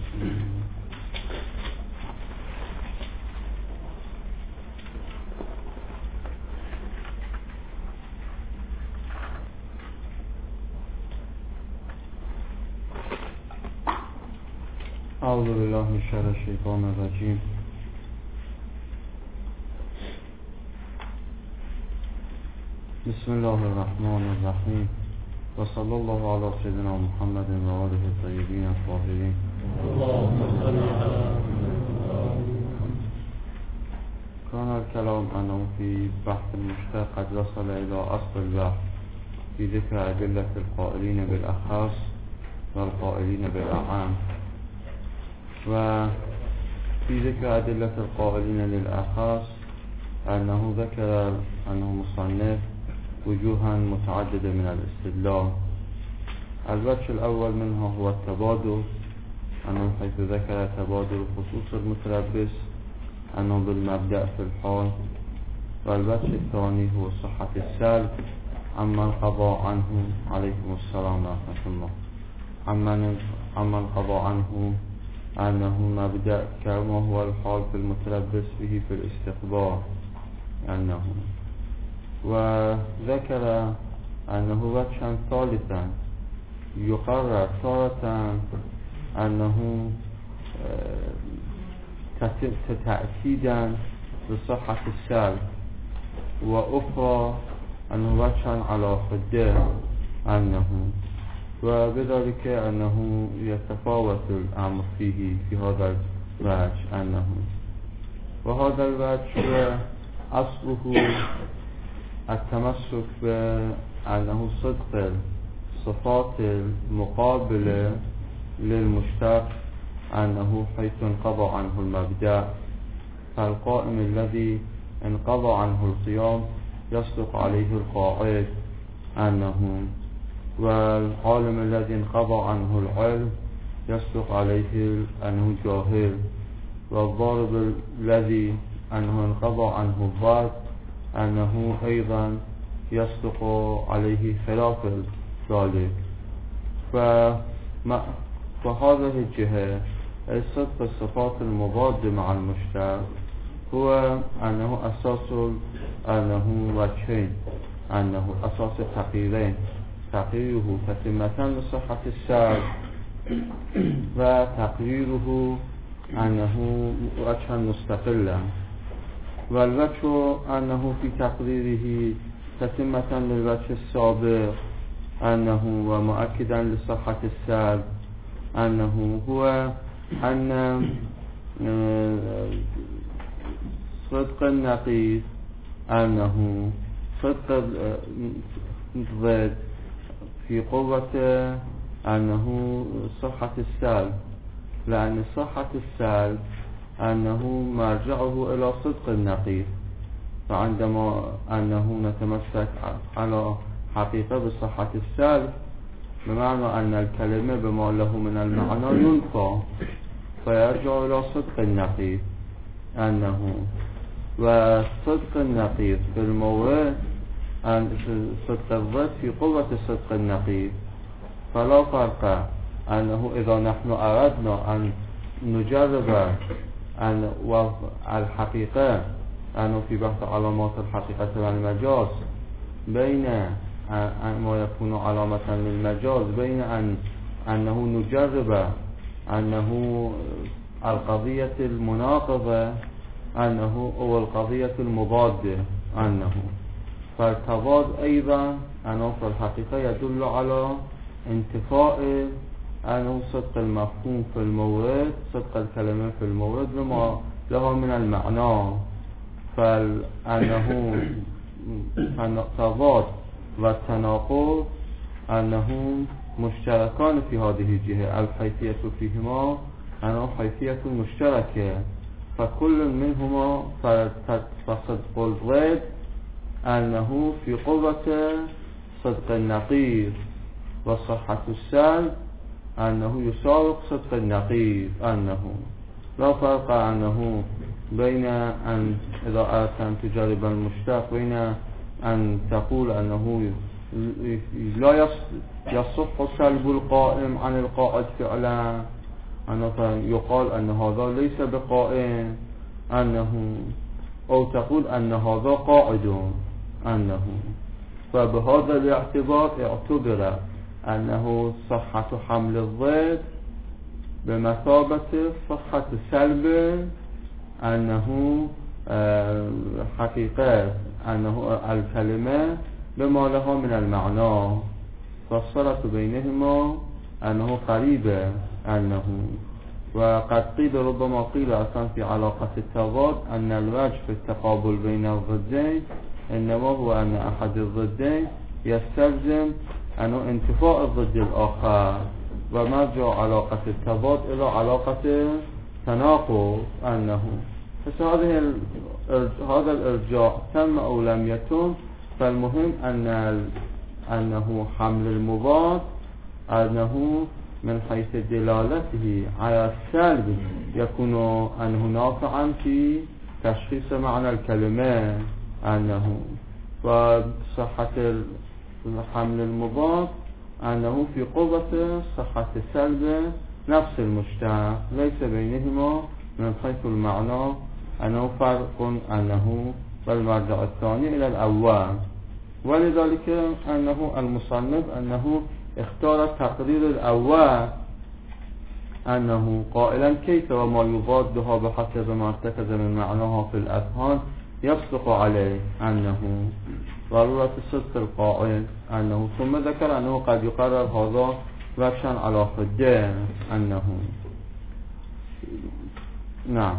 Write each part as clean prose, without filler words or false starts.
اعوذ بالله من شر الشیطان الرجیم. بسم الله الرحمن الرحیم و صلی الله علی سیدنا محمد و آله الطیبین الطاهرین. كان الكلام أنه في بحث المشتق قد وصل إلى أصل البحث في ذكر أدلة القائلين بالأخص والقائلين بالأعام، وفي ذكر أدلة القائلين للأخص أنه ذكر أنه مصنف وجوها متعددة من الاستدلال. الوجه الأول منها هو التبادل، أنه حيث ذكر تبادل خصوص المتلبس أنه بالمبدأ في الحال. والوجه الثاني هو صحة السلب عمن قضى عنه عليكم السلام ورحمة الله عمن قضى عنه أنه مبدأ كما هو الحال في المتلبس به في الاستقبال أنه، وذكر أنه وجها ثالثا يقرر تارة أنه تأكيدا لصحة السلب، وأخرى أنه وجها على خده أنه، وبذلك أنه يتفاوت الأمر فيه في هذا الوجه أنه. وهذا الوجه أصله التمسك بأنه صدق الصفات المقابلة للمشتق أنه حيث انقضى عنه المبدأ، فالقائم الذي انقضى عنه القيام يصدق عليه القاعد أنه، والعالم الذي انقضى عنه العلم يصدق عليه أنه جاهل، والضارب الذي أنه انقضى عنه الضرب أنه أيضا يصدق عليه خلاف ذلك. فهذه الجهة صدق الصفات المضاد مع المشتق هو أنه أساس أنه وجهين، أنه أساس تقريرين، تقريره تتمة لصحة السلب وتقريره أنه وجها مستقلا. والوجه أنه في تقريره تتمة للوجه السابق أنه ومؤكدا لصحة السلب أنه هو أن صدق النقيض أنه صدق الضد في قوة أنه صحة السلب، لأن صحة السلب أنه مرجعه إلى صدق النقيض. فعندما أنه نتمسك على حقيقة بصحة السلب بمعنى أن الكلمة بما له من المعنى ينفى فيرجع إلى صدق النقيض أنه، وصدق النقيض في المورد أن صدق الضد في قوة صدق النقيض. فلا فرق أنه إذا نحن أردنا أن نجرب أن الحقيقة أنه في بحث علامات الحقيقة والمجاز بين ما يكون علامة للمجاز بين أنه نجرب أنه القضية المناقضة أنه أو القضية المضادة أنه، فالتضاد أيضا أنه في الحقيقة يدل على انتفاء أنه صدق المفهوم في المورد، صدق الكلمة في المورد لما لها من المعنى. فأنه التضاد والتناقض أنهم مشتركان في هذه الجهة، الحيثية فيهما أنه حيثية مشتركة، فكل منهما فصدق الضد أنه في قوة صدق النقيض، وصحة السلب أنه يساوق صدق النقيض أنه. لا فرق أنه بين أن إذا أردت أن تجرب المشتق بين أن تقول أنه لا يصح سلب القائم عن القائد فعلا، يقال أن هذا ليس بقائم أنه، أو تقول أن هذا قاعد أنه. فبهذا الاعتبار اعتبر أنه صحة حمل الضد بمثابة صحة سلب أنه حقيقة أنه الكلمة بما لها من المعنى، فالصلة بينهما أنه قريب أنه. وقد قيل ربما قيل أصلا في علاقة التضاد أن الوجه في التقابل بين الضدين إنما هو أن أحد الضدين يستلزم أنه انتفاء الضد الآخر، ومرجع علاقة التضاد إلى علاقة تناقض أنه. هذا الإرجاع تم أو لم يتم، فالمهم أنه حمل المضاد أنه من حيث دلالته على السلب يكون أنه نافعا في تشخيص معنى الكلمة أنه. وصحة حمل المضاد أنه في قوة صحة السلب نفس المشتق، ليس بينهما من حيث المعنى أنه فرق أنه، والمرجع الثاني إلى الأول. ولذلك أنه المصنف أنه اختار تقرير الأول أنه قائلا كيف وما يضادها بحسب ما ارتكز من معناها في الأذهان يصدق عليه أنه ضرورة صدق القائل أنه، ثم ذكر أنه قد يقرر هذا وجها على حده أنه. نعم.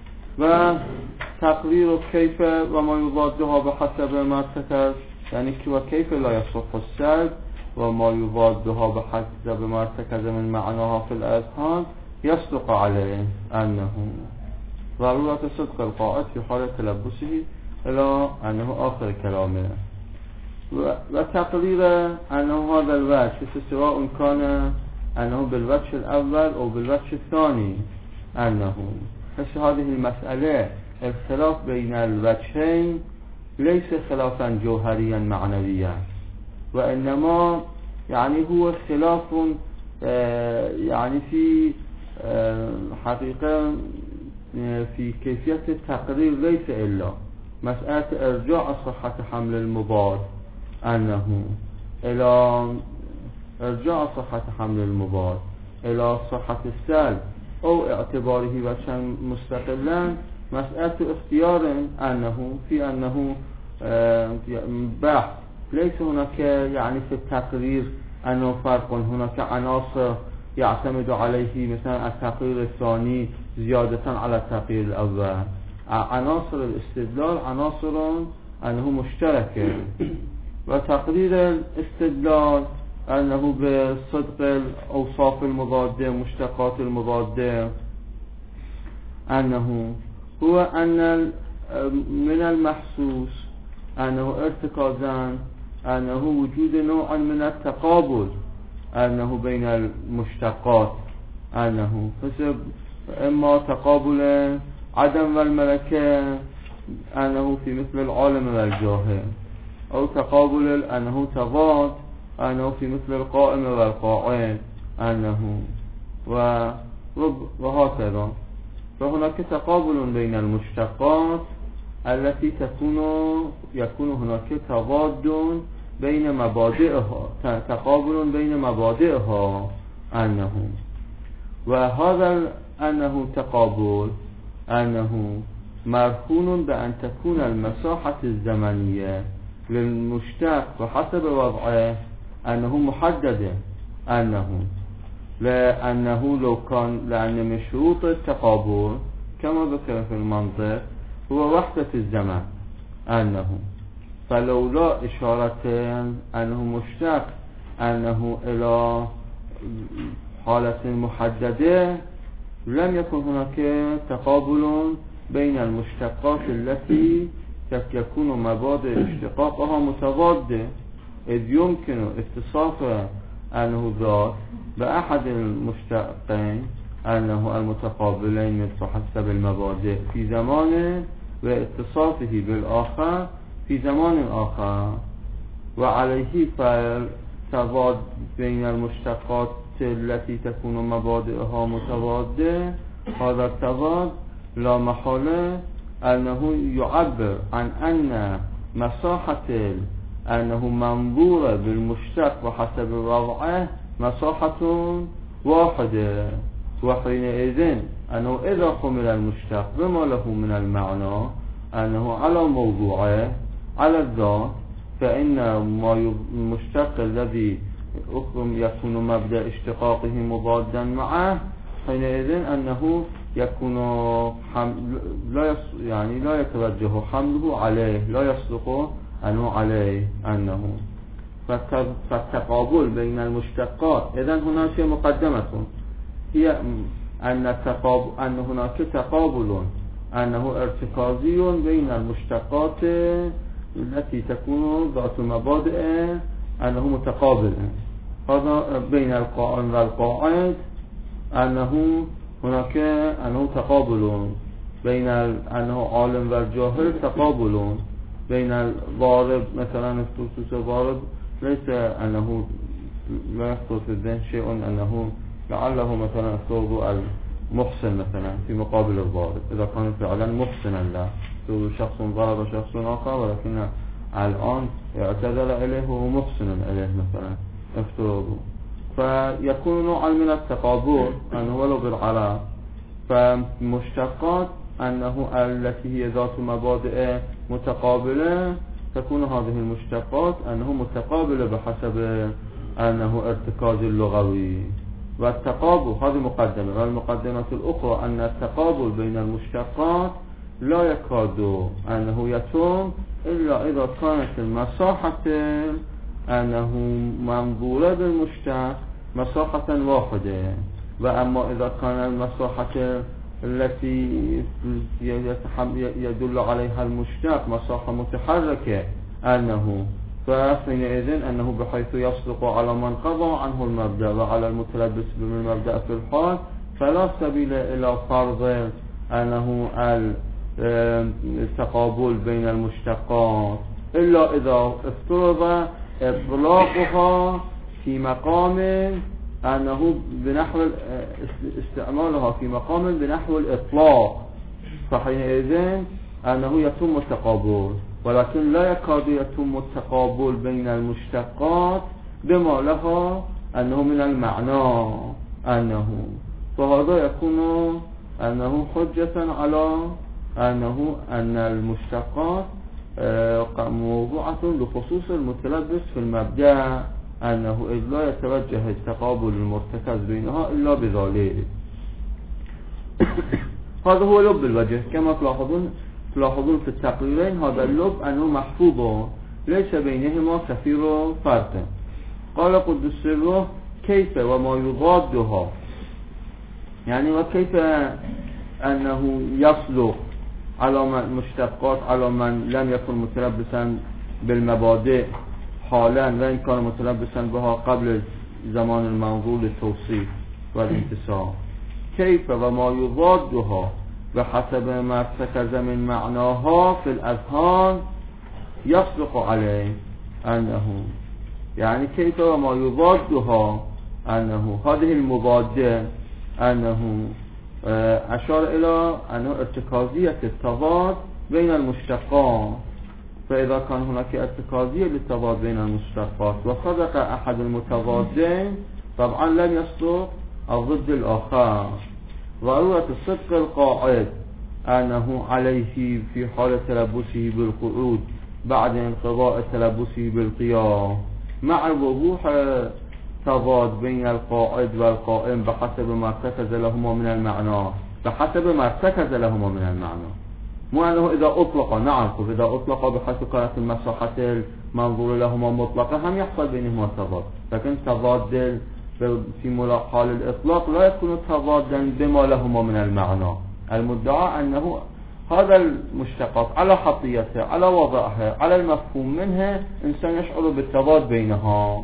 وتقرير كيف وما يضادها بحسب ما ارتكز، يعني وكيف لا يصح السلب وما يضادها بحسب ما ارتكز من معناها في الأذهان يصدق عليه أنه ضرورة صدق القائد في حال تلبسه إلى أنه آخر كلامه. وتقرير أنه هذا الوجه سواء كان أنه بالوجه الأول أو بالوجه الثاني أنه. هذه المسألة الخلاف بين الوجهين ليس خلافا جوهريا معنويا، وإنما يعني هو خلاف يعني في حقيقة في كيفية التقرير، ليس إلا مسألة إرجاع صحة حمل المضاد أنه إلى إرجاع صحة حمل المضاد إلى صحة السلب أو اعتباره وجها مستقلا، مسألة اختيار أنه في أنه بحث. ليس هناك يعني في التقرير أنه فرق، هناك عناصر يعتمد عليه مثلا التقرير الثاني زيادة على التقرير الأول. عناصر الاستدلال عناصر أنه مشتركة. وتقرير الاستدلال أنه بصدق الأوصاف المضادة مشتقات المضادة أنه هو أن من المحسوس أنه ارتكازا أنه وجود نوع من التقابل أنه بين المشتقات أنه إما تقابل عدم والملكة أنه في مثل العالم والجاهل، أو تقابل أنه تضاد أنه في مثل القائم والقاعد أنه وهكذا. فهناك تقابل بين المشتقات التي يكون هناك تضاد بين مبادئها، تقابل بين مبادئها أنه. وهذا أنه تقابل أنه مرهون بأن تكون المساحة الزمنية للمشتق بحسب وضعه أنه محددة أنه، لأنه لو كان لأن من شروط التقابل كما ذكر في المنطق هو وحدة الزمن أنه، فلولا إشارة أنه مشتق أنه إلى حالة محددة لم يكن هناك تقابل بين المشتقات التي يكون مبادئ اشتقاقها متضادة، إذ يمكن اتصاف أنه ذات بأحد المشتقين أنه المتقابلين بحسب المبادئ في زمان واتصافه بالآخر في زمان آخر، وعليه فالتضاد بين المشتقات التي تكون مبادئها متضادة هذا التضاد لا محالة أنه يعبر عن أن مساحة أنه منظورة بالمشتق وحسب الوضع مساحة واحدة، وحينئذ أنه إذا حمل المشتق بما له من المعنى أنه على موضوعه على الذات، فإن المشتق الذي يكون مبدأ اشتقاقه مضادا معه حينئذ أنه يكون لا يتوجه حمله عليه، لا يصدق أنه عليه أنه. فالتقابل بين المشتقات إذن هناك مقدمة هي أن هناك تقابل أنه ارتكازي بين المشتقات التي تكون ذات مبادئ أنه متقابل. هذا بين القائم والقاعد أنه هناك أنه تقابل، بين أنه عالم والجاهل تقابل، بين الضارب مثلا خصوص الضارب ليس أنه لا يخطر في الذهن شيء أنه لعله مثلا الثوب المحسن مثلا في مقابل الضارب إذا كان فعلا محسنا لا شخص ضرب شخص آخر ولكن الآن اعتذر إليه وهو محسن إليه مثلا افتراضه، فيكون نوعا من التقابل أنه ولو بالعراء. فمشتقات أنه التي هي ذات مبادئ متقابلة تكون هذه المشتقات أنه متقابلة بحسب أنه ارتكاز اللغوي. والتقابل هذه مقدمة، والمقدمة الأخرى أن التقابل بين المشتقات لا يكاد أنه يتم إلا إذا كانت المساحة أنه منظورة بالمشتق مساحة واحدة، وأما إذا كان المساحة التي يدل عليها المشتق مساحة متحركة أنه فحينئذ أنه بحيث يصدق على من قضى عنه المبدأ وعلى المتلبس بالمبدأ في الحال، فلا سبيل إلى فرض أنه التقابل بين المشتقات إلا إذا افترض إطلاقها في مقام أنه بنحو استعمالها في مقام بنحو الإطلاق، فحينئذ أنه يتم التقابل، ولكن لا يكاد يتم التقابل بين المشتقات بما لها أنه من المعنى أنه، فهذا يكون أنه حجة على أنه أن المشتقات موضوعة لخصوص المتلبس في المبدأ أنه إذ لا يتوجه التقابل المرتكز بينها إلا بذلك. هذا هو لب الوجه كما تلاحظون في التقريرين، هذا اللب أنه محفوظ ليس بينهما كثير فرق. قال قدس سره كيف وما يضادها، يعني وكيف أنه يصلح على مشتقات على من لم يكن متلبسا بالمبادئ حالا وإن كان متلبسا بها قبل زمان المنظور للتوصيف والانتصاب. كيف وما يضادها بحسب ما ارتكز من معناها في الأذهان يصدق عليه أنه، يعني كيف وما يضادها أنه هذه المضادة أنه أشار إلى أنه ارتكازية التضاد بين المشتقات، فإذا كان هناك ارتكازية للتضاد بين المشتقات وصدق أحد المتضادين طبعا لم يصدق الضد الآخر. ضرورة الصدق القاعد أنه عليه في حال تلبسه بالقعود بعد انقضاء تلبسه بالقيام مع وضوح تضاد بين القاعد والقائم بحسب ما ارتكز لهما من المعنى، بحسب ما ارتكز لهما من المعنى، مو أنه إذا أطلق، نعم إذا أطلق بحيث كانت المساحة المنظور لهما مطلقة هم يحصل بينهما تضاد، لكن تضاد في حال الإطلاق لا يكون تضادا بما لهما من المعنى. المدعى أنه هذا المشتقات على حطيتها على وضعها على المفهوم منها إنسان يشعر بالتضاد بينها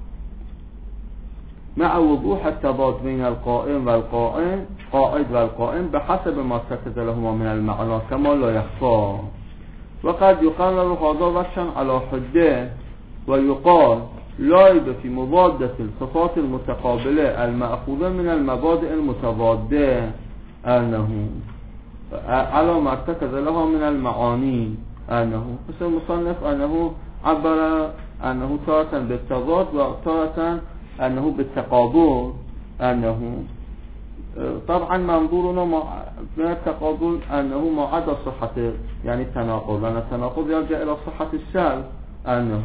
مع وضوح التضاد بين القائم والقائم قائد والقائم بحسب ما ارتكز لهما من المعنى كما لا يخفى. وقد يقرر هذا وجها على حده ويقال لا ريب في مضادة الصفات المتقابلة المأخوذة من المبادئ المتضادة أنه على ما ارتكز لها من المعاني أنه مثل المصنف أنه عبر أنه تارة بالتضاد وتارة أنه بالتقابل أنه طبعا منظورنا من التقابل أنه ما عدا صحة يعني التناقض، لأن التناقض يرجع إلى صحة السلب أنه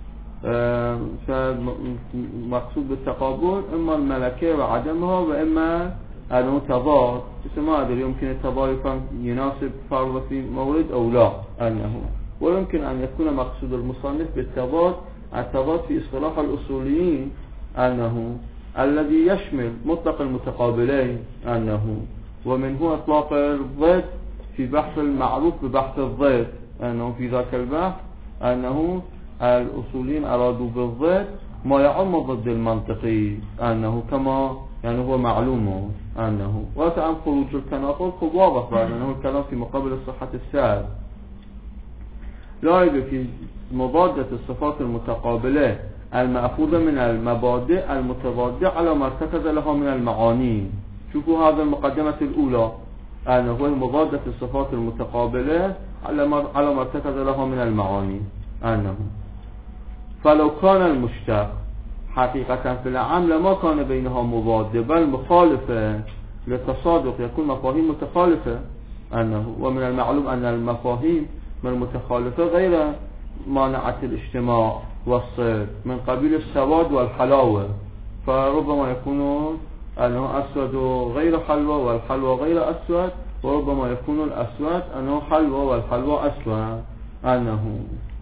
فمقصود بالتقابل إما الملكة وعدمها وإما أنه تضاد، بس ما أدري يمكن التضاد يناسب فرض في مورد أو لا أنه، ويمكن أن يكون مقصود المصنف بالتضاد التضاد في اصطلاح الأصوليين أنه الذي يشمل مطلق المتقابلين أنه، ومن هو إطلاق الضد في بحث المعروف ببحث الضد أنه في ذاك البحث أنه الأصوليين أرادوا بالضد ما يعم ضد المنطقي أنه كما يعني هو معلوم أنه، وتعم خروج التناقض خب واضح بعد أنه الكلام في مقابل الصحة السائل. لا ريب في مضادة الصفات المتقابلة المأخوذة من المبادئ المتضادة على ما ارتكز لها من المعاني. شوفوا هذا المقدمة الأولى أنه هو مضادة الصفات المتقابلة على ما ارتكز لها من المعاني أنه فلو كان المشتق حقيقة في العام لما كان بينها مضادة بل مخالفة للتصادق، يكون مفاهيم متخالفة أنه، ومن المعلوم أن المفاهيم من المتخالفة غير مانعة الاجتماع والصيد من قبيل السواد والحلاوة، فربما يكون أنه أسود غير حلوة والحلوة غير أسود، وربما يكون الأسود أنه حلوة والحلوة أسود أنه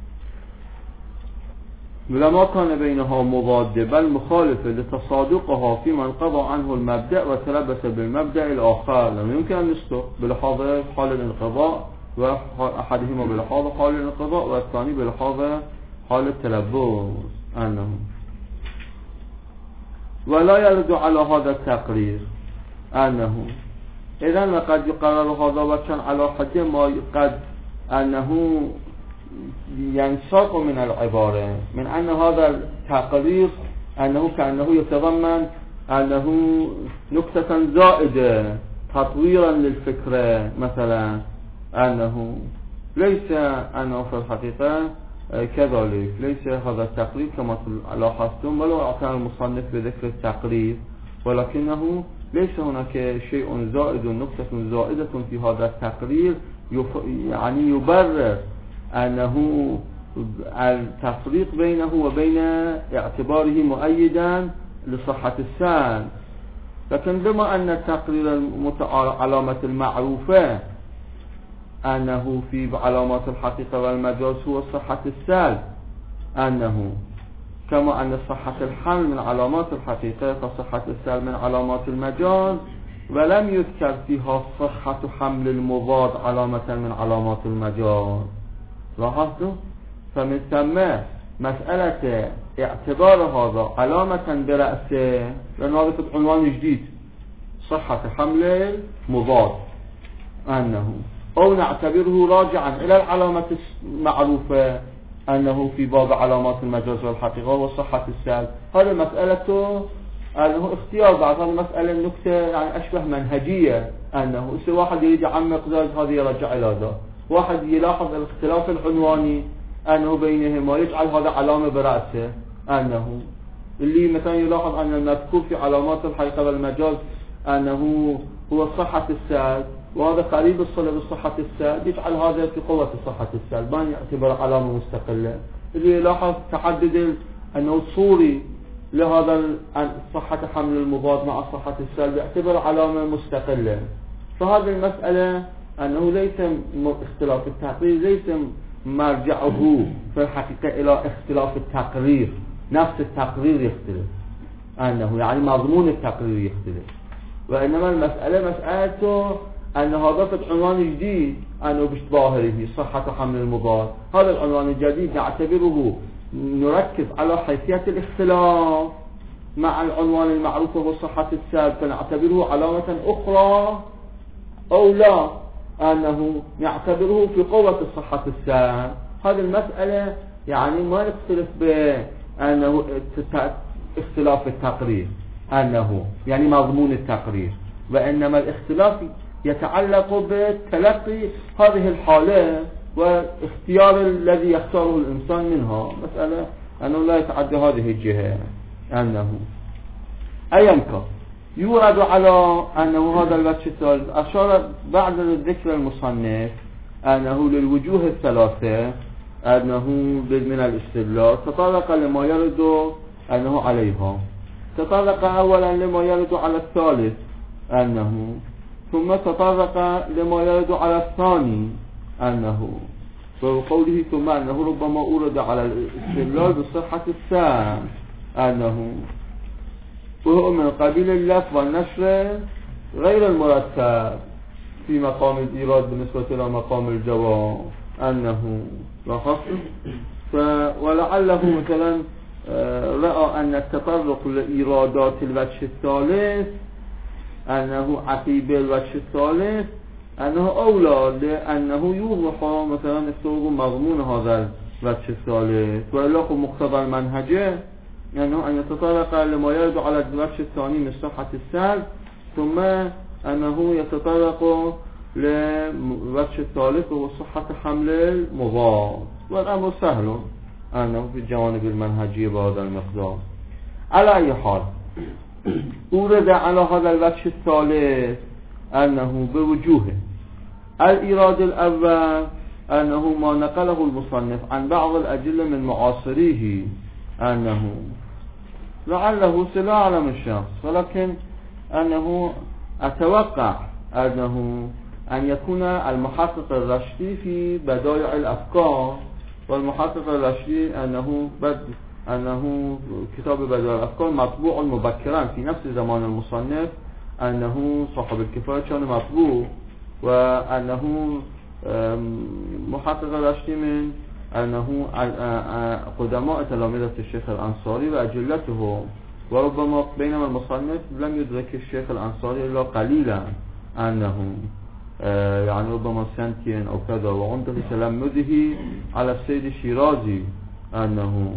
لما كان بينها مضادة بل مخالفة لتصادقها في من قضى عنه المبدأ وتلبس بالمبدأ الآخر، لأنه يمكن أن يصدق بلحاظ حال الانقضاء وأحدهما بلحاظ حال الانقضاء والثاني بلحاظ حال التلبس أنه، ولا يرد على هذا التقرير أنه إذن وقد يقرر هذا وكان على حد ما قد أنه ينساق من العبارة من أن هذا التقرير أنه كأنه يتضمن أنه نكتة زائدة تطويرا للفكرة مثلا أنه ليس أنه في الحقيقة كذلك، ليس هذا التقرير كما لاحظتم ولو أعطى المصنف بذكر التقرير، ولكنه ليس هناك شيء زائد نكتة زائدة في هذا التقرير يعني يبرر أنه التفريق بينه وبين اعتباره مؤيدا لصحة السند، لكن بما أن التقرير علامة المعروفة أنه في علامات الحقيقة والمجاز هو صحة السند أنه، كما أن صحة الحمل من علامات الحقيقة فصحة السند من علامات المجاز، ولم يذكر فيها صحة حمل المضاد علامة من علامات المجاز. لاحظتوا؟ فمن ثم مسألة اعتبار هذا علامة برأسه، لأن هذا عنوان جديد صحة حمل المضاد أنه، أو نعتبره راجعا إلى العلامة المعروفة أنه في باب علامات المجاز والحقيقة وصحة السند. هذا مسألة أنه اختيار بعض المسألة النكتة يعني أشبه منهجية أنه إذا واحد يريد يعمق ذلك هذا يرجع إلى ذا، واحد يلاحظ الاختلاف العنواني أنه بينهما يجعل هذا علامة برأسه أنه، اللي مثلا يلاحظ أن المذكور في علامات الحقيقة والمجاز أنه هو صحة السند وهذا قريب الصلة بصحة السند يجعل هذا في قوة صحة السند ما يعتبر علامة مستقلة. اللي يلاحظ تعدد أنه صوري لهذا صحة حمل المضاد مع صحة السند يعتبر علامة مستقلة. فهذه المسألة أنه ليس اختلاف التقرير ليس مرجعه في الحقيقة إلى اختلاف التقرير، نفس التقرير يختلف أنه يعني مضمون التقرير يختلف، وإنما المسألة مسألة أن هذا عنوان جديد أنه بظاهره صحة حمل المضاد. هذا العنوان الجديد نعتبره نركز على حيثية الاختلاف مع العنوان المعروف وهو صحة السند، فنعتبره علامة أخرى أو لا أنه نعتبره في قوة صحة السند. هذه المسألة يعني ما نختلف أنه اختلاف التقرير أنه يعني مضمون التقرير، وإنما الاختلاف يتعلق بتلقي هذه الحالة واختيار الذي يختاره الإنسان منها، مسألة أنه لا يتعدى هذه الجهة. أنه أيا كان يورد على أنه هذا الوجه الثالث أشار بعد ذكر المصنف أنه للوجوه الثلاثة أنه من الاستدلال تطرق لما يرد أنه عليها، تطرق أولا لما يرد على الثالث أنه، ثم تطرق لما يرد على الثاني أنه، وقوله ثم أنه ربما أورد على الاستدلال بصحة السام أنه، وهو من قبيل اللف والنشر غير المرتب في مقام الإيراد بالنسبة إلى مقام الجواب أنه لاحظت. ولعله مثلا رأى أن التطرق لإيرادات الوجه الثالث أنه عقيب الوجه الثالث أنه أولى، لأنه يوضح مثلا استوى مضمون هذا الوجه الثالث، وإلا مقتضى المنهجه أنه أن يتطرق لما يرد على الوجه الثاني من صحة السلب، ثم أنه يتطرق للوجه الثالث وهو صحة حمل المضاد، والأمر سهل أنه في الجوانب المنهجية بهذا المقدار. على أي حال أورد على هذا الوجه الثالث أنه بوجوه الإيراد الأول أنه ما نقله المصنف عن بعض الأدلة من معاصريه أنه لعله لا أعلم الشخص، ولكن أنه أتوقع أنه أن يكون المحقق الرشدي في بدائع الأفكار، والمحقق الرشدي أنه كتاب بدائع الأفكار مطبوع مبكرا في نفس زمان المصنف، أنه صاحب الكفاية كان مطبوع، وأنه محقق الرشدي من أنه قدماء تلامذة الشيخ الأنصاري وأجلته، وربما بينما المصنف لم يدرك الشيخ الأنصاري إلا قليلا، أنه يعني ربما سنتين أو كذا، وعند تلمذه على السيد الشيرازي أنه،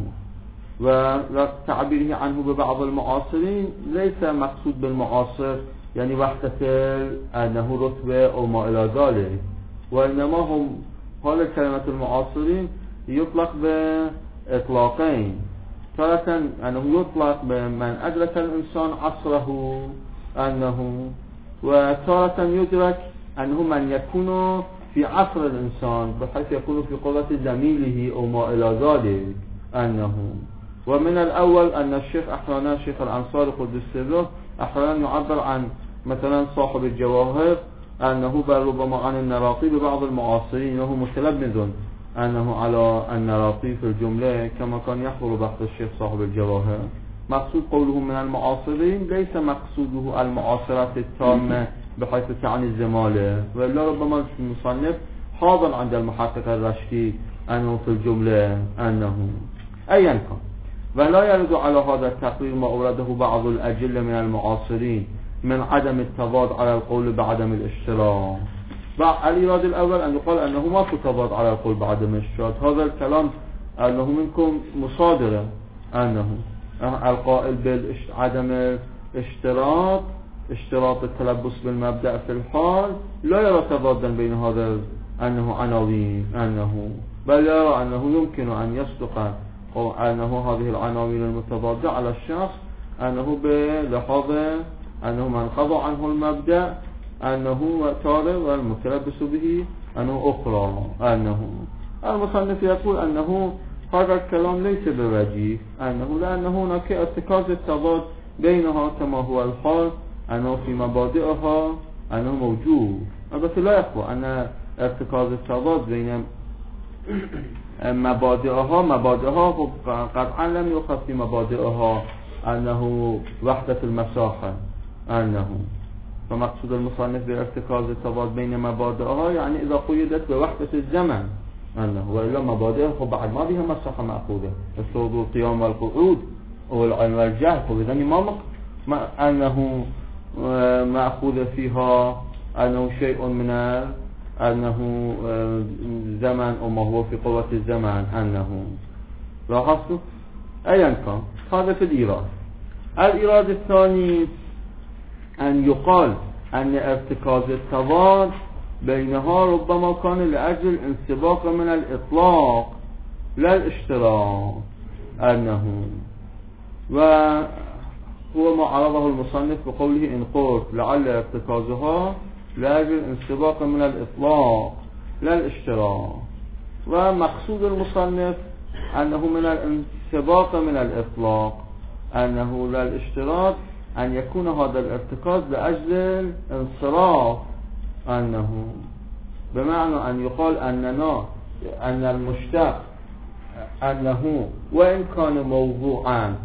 وتعبيره عنه ببعض المعاصرين ليس مقصود بالمعاصر يعني وحدة أنه رتبة أو ما إلى ذلك، وإنما هم هذه كلمة المعاصرين يطلق بإطلاقين، تارة أنه يطلق بمن أدرك الإنسان عصره أنه، وتارة يدرك أنه من يكون في عصر الإنسان بحيث يكون في قوة زميله أو ما إلى ذلك أنه. ومن الأول أن الشيخ أحيانا الشيخ الأنصاري قدس سره أحيانا يعبر عن مثلا صاحب الجواهر أنه بل ربما عن النراقي ببعض المعاصرين، وهو متلمذ أنه على النراقي في الجملة كما كان يحضر بحث الشيخ صاحب الجواهر. مقصود قوله من المعاصرين ليس مقصوده المعاصرات التامة بحيث تعني الزمالة، وإلا ربما المصنف حاضر عند المحقق الرشدي أنه في الجملة أنه أيا كان. ولا يرد على هذا التقرير ما أورده بعض الأجلة من المعاصرين من عدم التضاد على القول بعدم الاشتراك. الإيراد الأول أن يقال أنه ما في تضاد على القول بعدم الاشتراك، هذا الكلام أنه منكم مصادرة، أنه القائل بعدم الاشتراك اشتراط التلبس بالمبدأ في الحال لا يرى تضادا بين هذا أنه عناوين أنه، بل يرى أنه يمكن أن يصدق أو أنه هذه العناوين المتضادة على الشخص أنه بلحاظ أنه من قضى عنه المبدأ أنه تارة والمتلبس به أنه أخرى أنه. المصنف يقول أنه هذا الكلام ليس بوجيه أنه، لأنه هناك ارتكاز التضاد بينها كما هو الحال أنه في مبادئها أنه موجود، البته لا يخفى أن ارتكاز التضاد بين مبادئها قطعا لم يؤخذ في مبادئها أنه وحدة المساحة أنه، فمقصود المصنف بارتكاز التضاد بين مبادئها يعني إذا قيدت بوحدة الزمن أنه، وإلا مبادئها بعد ما بها مساحة مأخوذة الصعود والقيام والقعود والعلم والجهل، فإذن ما أنه مأخوذ فيها أنه شيء من أنه زمن أو ما هو في قوة الزمن أنه. لاحظتوا أيا كان هذا في الإيراد. الإيراد الثاني أن يقال أن ارتكاز التضاد بينها ربما كان لأجل الانسباق من الإطلاق لا الاشتراك، أنه وهو ما عرضه المصنف بقوله إن قلت لعل ارتكازها لأجل الانسباق من الإطلاق لا الاشتراك. ومقصود المصنف أنه من الانسباق من الإطلاق أنه لا الاشتراك أن يكون هذا الارتكاز لأجل الانصراف، أنه بمعنى أن يقال أن المشتق أنه وإن كان موضوعا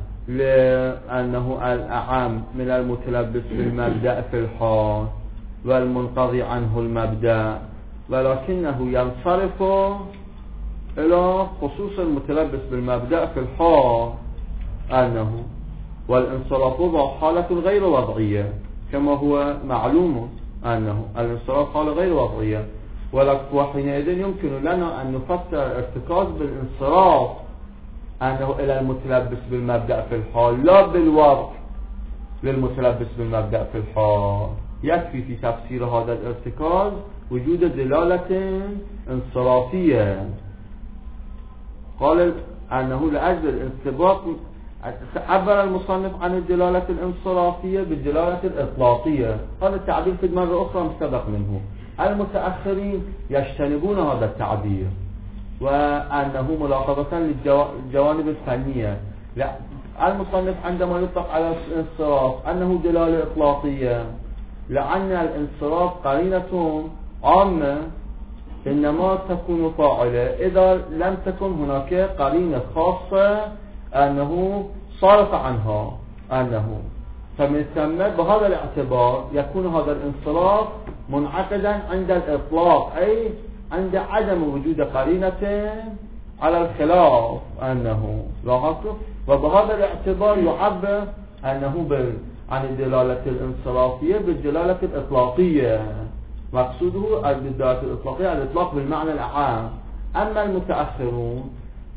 لأنه الأعم من المتلبس بالمبدأ في الحال والمنقضي عنه المبدأ، ولكنه ينصرف إلى خصوص المتلبس بالمبدأ في الحال، أنه والانصراف حالة غير وضعية كما هو معلوم أنه الانصراف حالة غير وضعية، وحينئذ يمكن لنا أن نفسر ارتكاز بالانصراف أنه إلى المتلبس بالمبدأ في الحال لا بالوضع للمتلبس بالمبدأ في الحال. يكفي في تفسير هذا الارتكاز وجود دلالة انصرافية. قال أنه لأجل الانسباق عبر المصنف عن الدلالة الانصرافية بالدلالة الإطلاقية. هذا التعبير في مرة أخرى مستبق منه. المتأخرين يجتنبون هذا التعبير، وأنه ملاحظة للجوانب الفنية. لا، المصنف عندما يطلق على الانصراف أنه دلالة إطلاقية لأن الانصراف قرينة عامة إنما تكون فاعلة إذا لم تكن هناك قرينة خاصة أنه صارف عنها، أنه فمن ثم بهذا الاعتبار يكون هذا الانصراف منعقدا عند الإطلاق، أي عند عدم وجود قرينة على الخلاف، أنه لاحظتم. وبهذا الاعتبار يعبر أنه عن الدلالة الانصرافية بالدلالة الإطلاقية. مقصوده الدلالة الإطلاقية الإطلاق بالمعنى العام. أما المتأخرون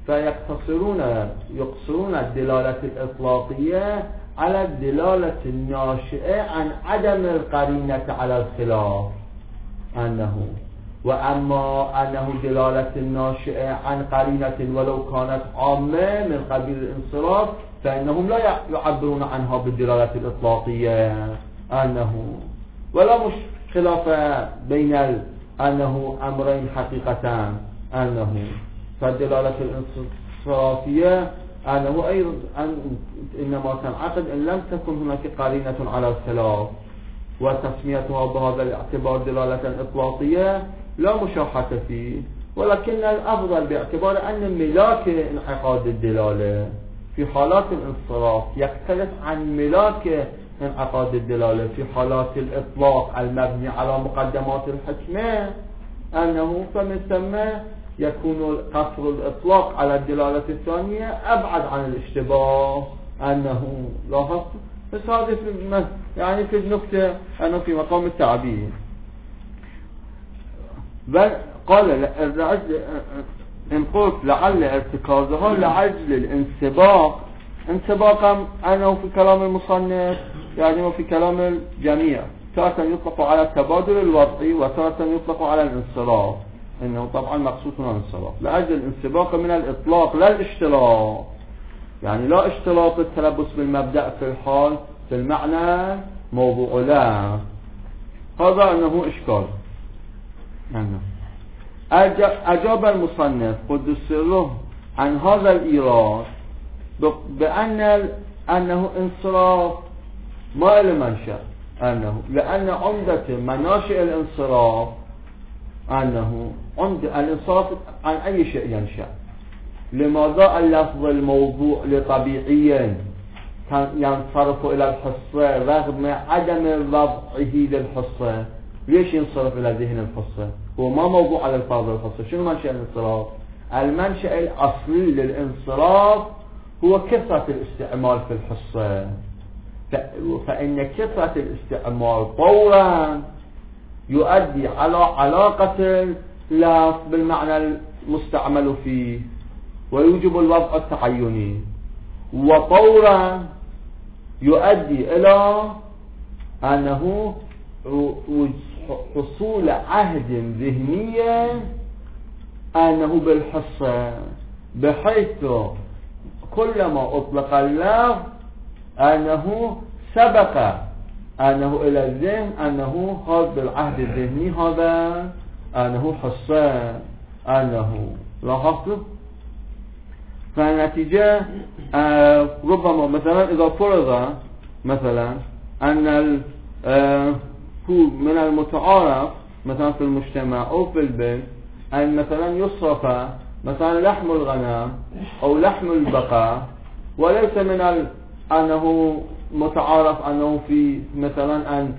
يقصرون الدلالة الإطلاقية على الدلالة الناشئة عن عدم القرينة على الخلاف، أنه وأما أنه دلالة الناشئة عن قرينة ولو كانت عامة من قبيل الانصراف فإنهم لا يعبرون عنها بالدلالة الإطلاقية، أنه ولا مش خلاف بين أنه أمرين حقيقتان، أنه فالدلالة الانصرافية أنه أيضا إنما تنعقد إن لم تكن هناك قرينة على الخلاف، وتسميتها بهذا الاعتبار دلالة إطلاقية لا مشاحة فيه. ولكن الأفضل باعتبار أن ملاك انعقاد الدلالة في حالات الانصراف يختلف عن ملاك انعقاد الدلالة في حالات الإطلاق المبني على مقدمات الحكمة، أنه فمن ثم يكون قصر الإطلاق على الدلالة الثانية أبعد عن الاشتباه، أنه لاحظت. بس هذا يعني في النكتة أنه في مقام التعبير. قال إن قلت لعل ارتكازها لعجل الانسباق، انسباقا أنه في كلام المصنف يعني في كلام الجميع تارة يطلق على التبادل الوضعي وتارة يطلق على الانصراف، إنه طبعا مقصود هنا الانصراف لأجل الانسباق من الإطلاق لا الاشتراك، يعني لا اشتراط التلبس بالمبدأ في الحال في المعنى موضوع لا. هذا أنه إشكال. أجاب المصنف قدس سره عن هذا الإيراد أنه انصراف ما له منشأ، أنه لأن عمدة مناشئ الانصراف أنه الانصراف عن أي شيء ينشأ. لماذا اللفظ الموضوع لطبيعيا ينصرف إلى الحصة رغم عدم وضعه للحصة؟ ليش ينصرف إلى ذهن الحصة؟ هو ما موضوع على الفرض الحصة. شنو منشأ الانصراف؟ المنشأ الأصلي للانصراف هو كثرة الاستعمال في الحصة، فإن كثرة الاستعمال طورا يؤدي على علاقة اللفظ بالمعنى المستعمل فيه ويوجب الوضع التعيني. وطورا يؤدي إلى أنه حصول عهد ذهني أنه بالحصة، بحيث كلما أطلق اللفظ أنه سبق أنه إلى الذهن أنه هذا بالعهد الذهني هذا أنه حصة أنه لاحظت. فالنتيجة ربما مثلا إذا فرض مثلا أن من المتعارف مثلا في المجتمع أو في البيت أن مثلا يصرف مثلا لحم الغنم أو لحم البقر، وليس من أنه متعارف أنه في مثلا أن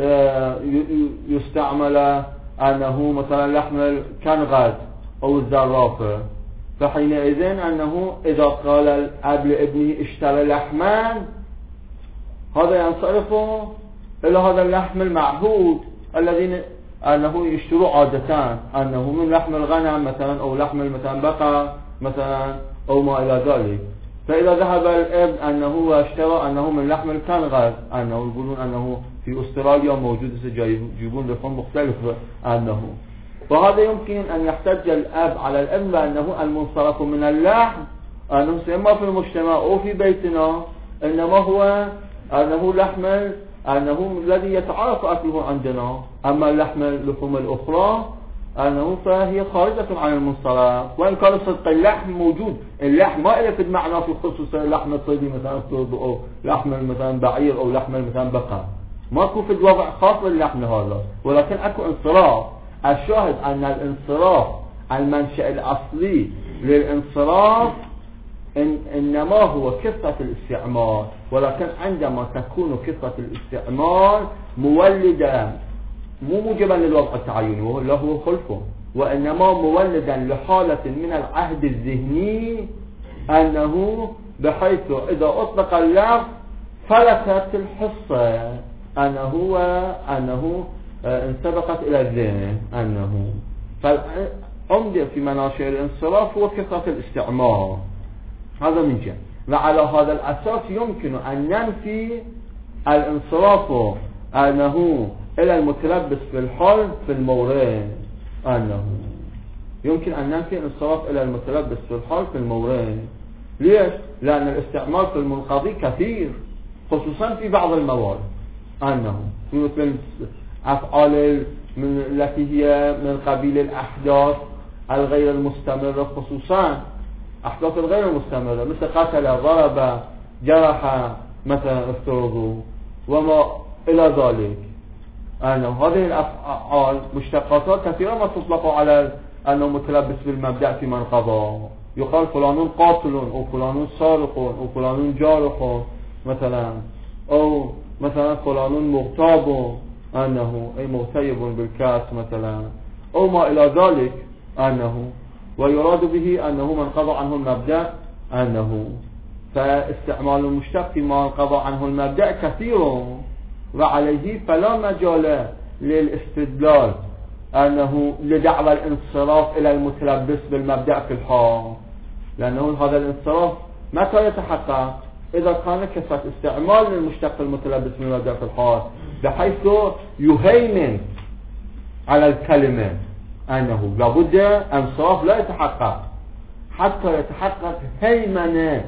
يستعمل أنه مثلا لحم الكنغر أو الزرافة، فحينئذ أنه إذا قال الأب لابنه اشترى لحما هذا ينصرف إلى هذا اللحم المعهود الذي أنه يشتروا عادة أنه من لحم الغنم مثلا أو لحم مثلا بقر مثلا أو ما إلى ذلك. فإذا ذهب الابن أنه اشترى أنه من لحم الكنغر، أنه يقولون أنه في أستراليا موجود يجيبون لحم مختلفة أنه، فهذا يمكن أن يحتج الأب على الابن بأنه المنصرف من اللحم أنه سيما في المجتمع أو في بيتنا إنما هو أنه لحم أنه الذي يتعارف أكله عندنا، أما اللحوم الأخرى أنه فهي خارجة عن المنصرف. وإن كان صدق اللحم موجود، اللحم ما إلا في المعنى في خصوص لحم الطيب مثلا أو لحم مثلا بعير أو لحم مثلا بقر، ماكو في الوضع خاص باللحم هذا، ولكن أكو انصراف. الشاهد أن الانصراف المنشأ الأصلي للانصراف إنما هو كثرة الاستعمال، ولكن عندما تكون كثرة الاستعمال مولدا مو موجبا للوضع التعيني ولا هو خلفه، وإنما مولدا لحالة من العهد الذهني أنه بحيث إذا أطلق اللفظ فلتت الحصة أنه انسبقت إلى الذهن أنه. فالعمدة في مناشئ الانصراف هو كثرة الاستعمال، هذا من جهة. وعلى هذا الأساس يمكن أن ننفي الانصراف أنه إلى المتلبس في الحال في المورد، أنه يمكن أن ننفي الانصراف إلى المتلبس في الحال في المورد. ليش؟ لأن الاستعمال في المنقضي كثير، خصوصا في بعض الموارد، أنه مثل أفعال التي هي من قبيل الأحداث الغير المستمرة، خصوصا أحداث الغير المستمرة مثل قتل، ضرب، جرح مثلا افترضوا وما إلى ذلك. أنه هذه الأفعال مشتقاتها كثيرا ما تطلق على أنه متلبس بالمبدأ في منقضى، يقال فلان قاتل أو فلان سارق أو فلان جارح مثلا، أو مثلا فلان مغتاب أنه أي مغتيب بالكاس مثلا أو ما إلى ذلك أنه، ويراد به أنه من قضى عنه المبدأ أنه. فاستعمال المشتق فيما قضى عنه المبدأ كثير، وعليه فلا مجال للاستدلال أنه لدعوى الانصراف إلى المتلبس بالمبدأ في الحال، لأنه هذا الانصراف متى يتحقق؟ إذا كان كثرة استعمال للمشتق المتلبس بالمبدأ في الحال بحيث يهيمن على الكلمة، أنه لابد انصراف لا يتحقق حتى يتحقق هيمنة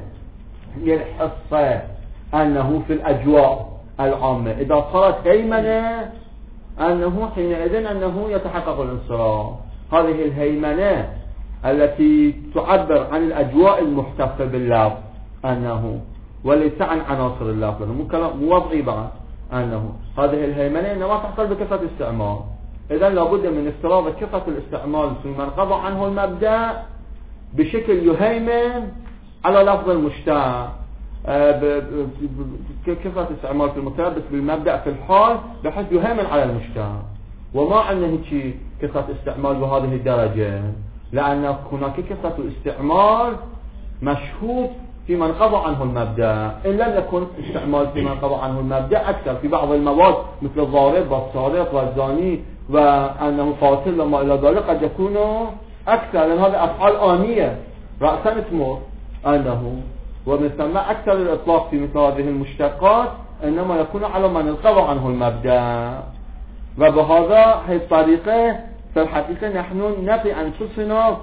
للحصة أنه في الأجواء العامة. إذا صارت هيمنة أنه حينئذ أنه يتحقق الانصراف. هذه الهيمنة التي تعبر عن الأجواء المحتفة باللفظ أنه، وليس عن عناصر اللفظ، مو وضعي بعد أنه هذه الهيمنة إنما تحصل بكثرة استعمال. إذن لابد من استراد كثرة الاستعمال في من قضى عنه المبدأ بشكل يهيمن على لفظ المشتق، كثرة استعمال في المتلبس بالمبدأ في الحال بحيث يهيمن على المشتق. وما عندنا هيك كثرة استعمال بهذه الدرجة، لأن هناك كثرة استعمال مشهود في من قضى عنه المبدأ، إن لم يكن استعمال في من قضى عنه المبدأ أكثر في بعض المواد مثل الضارب والسارق والزاني وأنه قاتل وما إلى ذلك قد يكون أكثر، لأن هذه أفعال آنية رأسا تمر أنه. ومثل أكثر الإطلاق في مثل هذه المشتقات إنما يكون على من انقضى عنه المبدأ. وبهذا هي الطريقة في الحقيقة نحن نقي أنفسنا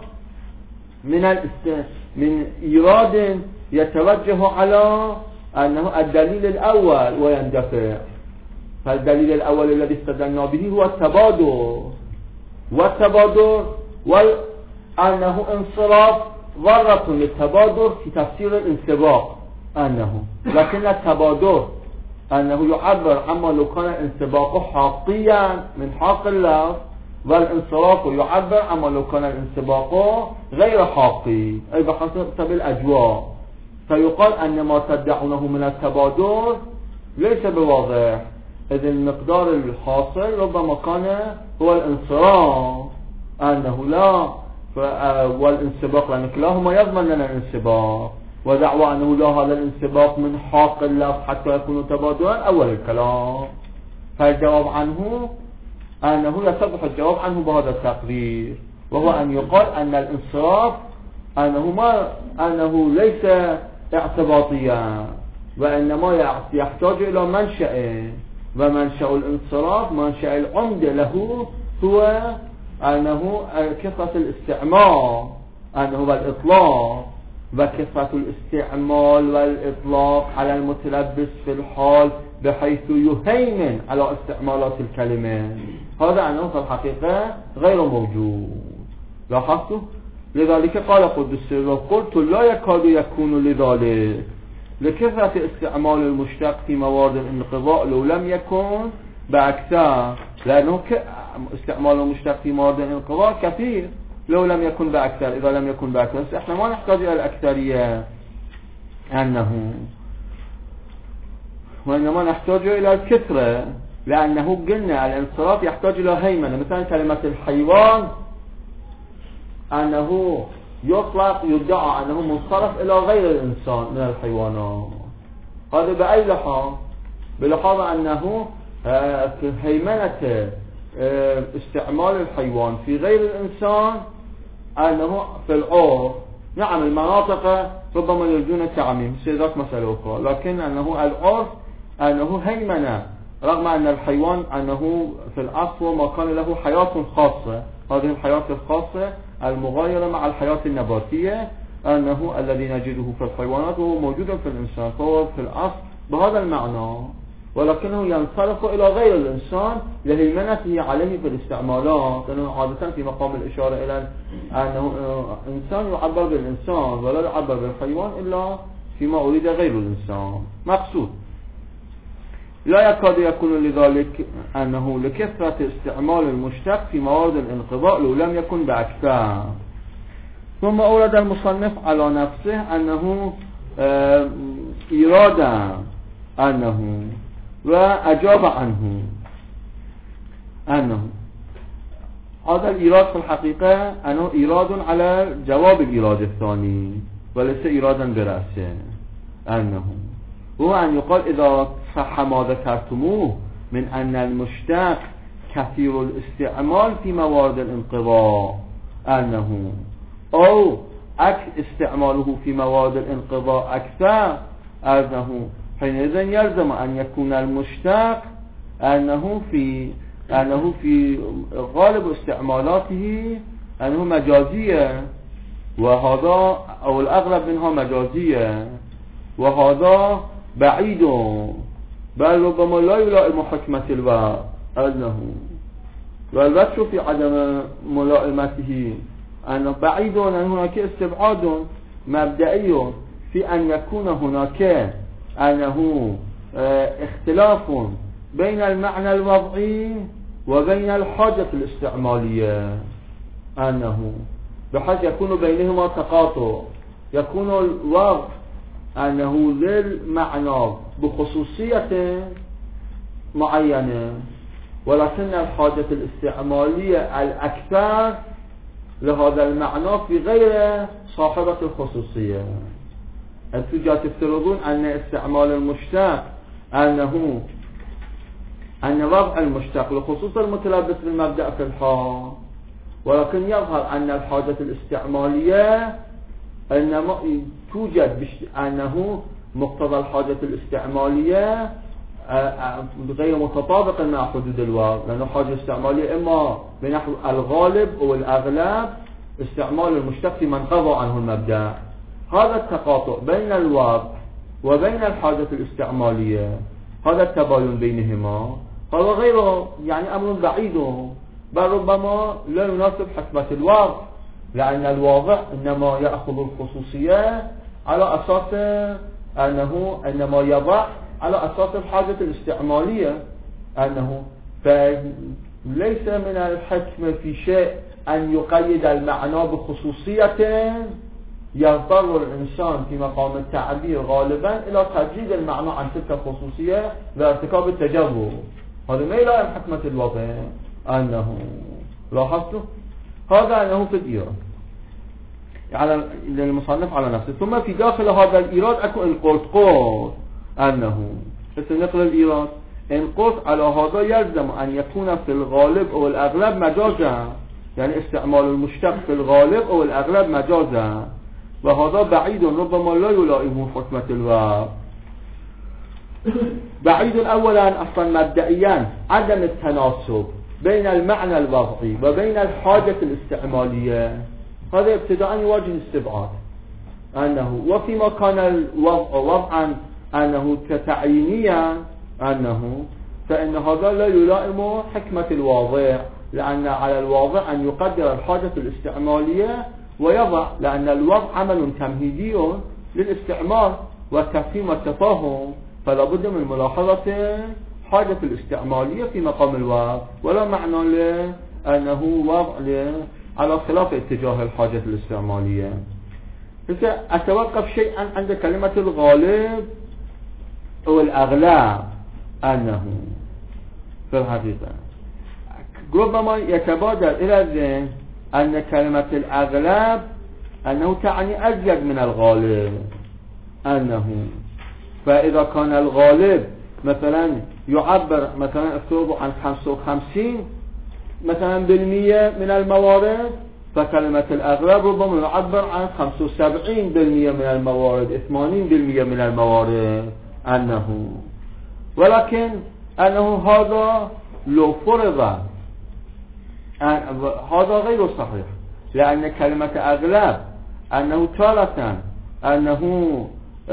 من إيراد يتوجه على أنه الدليل الأول ويندفع. فالدليل الأول الذي استدلنا به هو التبادر، والتبادر وأنه انصراف ضرة للتبادر في تفسير الانسباق لكن التبادر أنه يعبر عما لو كان الانسباق حقيا من حق اللفظ، والانصراف يعبر عما لو كان الانسباق غير حقي أي بحسب الأجواء. فيقال أن ما تدعونه من التبادر ليس بواضح، إذ المقدار الحاصل ربما كان هو الانصراف أنه لا والانسباق، لأن كلاهما يضمن لنا الانسباق، ودعوى أنه لا هذا الانسباق من حق اللفظ حتى يكون تبادلا أول الكلام. فالجواب عنه أنه يصبح الجواب عنه بهذا التقرير، وهو أن يقال أن الانصراف أنه ليس اعتباطيا، وإنما يحتاج إلى منشأ، ومنشأ الانصراف منشأ العمد له هو أنه كثرة الاستعمال أنه الإطلاق، وكثرة الاستعمال والإطلاق على المتلبس في الحال بحيث يهيمن على استعمالات الكلمة. هذا أنه في الحقيقة غير موجود. لاحظتوا؟ لذلك قال قدس قلت لا يكاد يكون لذلك لكثرة استعمال المشتق في موارد الانقضاء لو لم يكن بأكثر، لأنه استعمال المشتق في موارد الانقضاء كثير لو لم يكن بأكثر إذا لم يكن بأكثر. احنا ما نحتاج إلى الأكثرية وإنما نحتاج إلى الكثرة، لأنه قلنا الانصراف يحتاج إلى هيمنة. مثلا كلمة الحيوان أنه يطلق يدعى أنه منصرف إلى غير الإنسان من الحيوانات. هذا بأي لحاظ؟ بلحاظ أنه هيمنة استعمال الحيوان في غير الإنسان أنه في العرف نعم المناطق ربما يرجون التعميم سيدات مسألة أخرى، لكن أنه العرف أنه هيمنة رغم أن الحيوان أنه في الأصل ما كان له حياة خاصة، هذه الحياة الخاصة المغايرة مع الحياة النباتية أنه الذي نجده في الحيوانات وهو موجود في الإنسان، فهو في الأصل بهذا المعنى، ولكنه ينصرف إلى غير الإنسان لهيمنته عليه في الاستعمالات، لأنه عادة في مقام الإشارة إلى أنه إنسان يعبر بالإنسان ولا يعبر بالحيوان إلا فيما أريد غير الإنسان مقصود. لا يكاد يكون لذلك أنه لكثرة استعمال المشتق في موارد الانقضاء لو لم يكن بأكثر. ثم أورد المصنف على نفسه أنه إرادة أنه وأجاب عنه أنه هذا الإيراد في الحقيقة أنه إيراد على جواب الإيراد الثاني وليس إيرادا برأسه، أنه هو أن يقال إذا صح ما ذكرتموه من أن المشتق كثير الاستعمال في موارد الانقضاء أنه أو استعماله في موارد الانقضاء أكثر أنه حينئذ يلزم أن يكون المشتق أنه في غالب استعمالاته أنه مجازية، وهذا أو الأغلب منها مجازية، وهذا بعيد بل ربما لا يلائم حكمة الوضع أنه والوجه في عدم ملائمته أنه بعيد أن هناك استبعاد مبدئي في أن يكون هناك أنه اختلاف بين المعنى الوضعي وبين الحاجة الاستعمالية، أنه بحيث يكون بينهما تقاطع، يكون الوضع أنه للمعنى بخصوصية معينة، ولكن الحاجة الاستعمالية الأكثر لهذا المعنى في غير صاحبة الخصوصية. أنتم جاء تفترضون أن استعمال المشتق أن وضع المشتق لخصوص المتلبس بالمبدأ في الحال، ولكن يظهر أن الحاجة الاستعمالية إنما توجد أنه مقتضى الحاجة الاستعمالية غير متطابق مع حدود الواو، لأنه حاجة استعمالية إما بنحو الغالب أو الأغلب استعمال المشتق في من قضى عنه المبدأ. هذا التقاطع بين الواو وبين الحاجة الاستعمالية، هذا التباين بينهما، هذا غير يعني أمر بعيد، بل ربما لا يناسب حكمة الواو، لأن الواضع إنما يأخذ الخصوصية على أساس أنه إنما يضع على أساس الحاجة الاستعمالية، أنه فليس من الحكمة في شيء أن يقيد المعنى بخصوصية يضطر الإنسان في مقام التعبير غالبا إلى تجريد المعنى عن تلك الخصوصية لارتكاب التجرب. هذا ما يلائم حكمة الوضع. أنه لاحظتوا هذا أنه في الإيراد على المصنف على نفسه. ثم في داخل هذا الإيراد أكو إن قلت أنه نقل الإيراد إن قلت على هذا يلزم أن يكون في الغالب أو الأغلب مجازا، يعني استعمال المشتق في الغالب أو الأغلب مجازا، وهذا بعيد ربما لا يلائمه حكمة الواو. بعيد أولا أصلا مبدئيا عدم التناسب بين المعنى الوضعي وبين الحاجة الاستعمالية، هذا ابتداء يواجه الاستبعاد أنه وفيما كان الوضع وضعا أنه كتعيينيا أنه فإن هذا لا يلائم حكمة الواضع، لأن على الواضع أن يقدر الحاجة الاستعمالية ويضع، لأن الوضع عمل تمهيدي للاستعمال والتفهيم والتفاهم، فلا بد من ملاحظة حاجة الاستعمالية في مقام الواو، ولا معنى له أنه وضع على خلاف اتجاه الحاجة الاستعمالية. أتوقف شيئا عند كلمة الغالب أو الأغلب، أنه في الحقيقة ربما يتبادر إلى الذهن أن كلمة الأغلب أنه تعني أزيد من الغالب، أنه فإذا كان الغالب مثلا يعبر مثلا افترضوا عن 55 مثلا بالمية من الموارد، فكلمة الأغلب ربما يعبر عن 75% من الموارد، 80% من الموارد، أنه ولكن أنه هذا لو فرض هذا غير صحيح، لأن كلمة أغلب أنه تارة أنه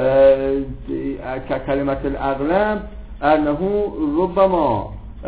ككلمة الأغلب أنه ربما